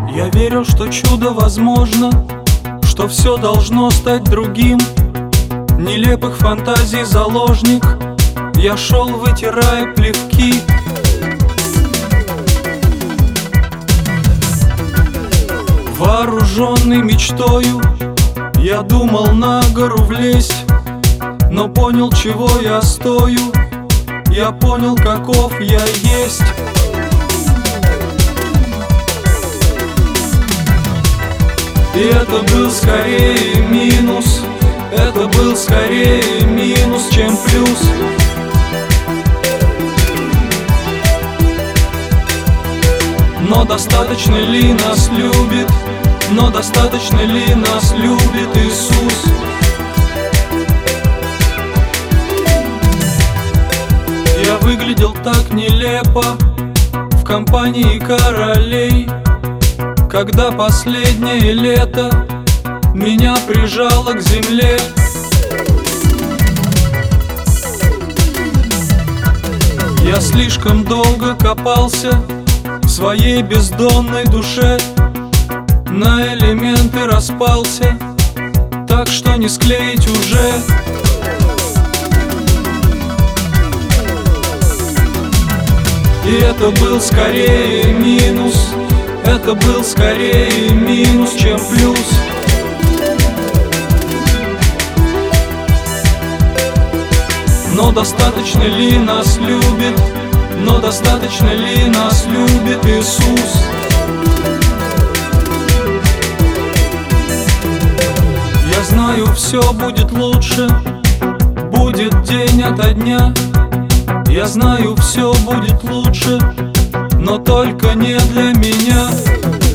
Я верил, что чудо возможно, что все должно стать другим. Нелепых фантазий заложник, я шел, вытирая плевки. Вооруженный мечтою, я думал на гору влезть, но понял, чего я стою. Я понял, каков я есть. И это был скорее минус, это был скорее минус, чем плюс. Но достаточно ли нас любит, но достаточно ли нас любит Иисус? Я выглядел так нелепо в компании королей, когда последнее лето меня прижало к земле. Я слишком долго копался в своей бездонной душе, на элементы распался, так что не склеить уже. И это был скорее минус, это был скорее минус, чем плюс. Но достаточно ли нас любит, но достаточно ли нас любит Иисус? Я знаю, все будет лучше, будет день ото дня. Я знаю, все будет лучше, но только не для меня.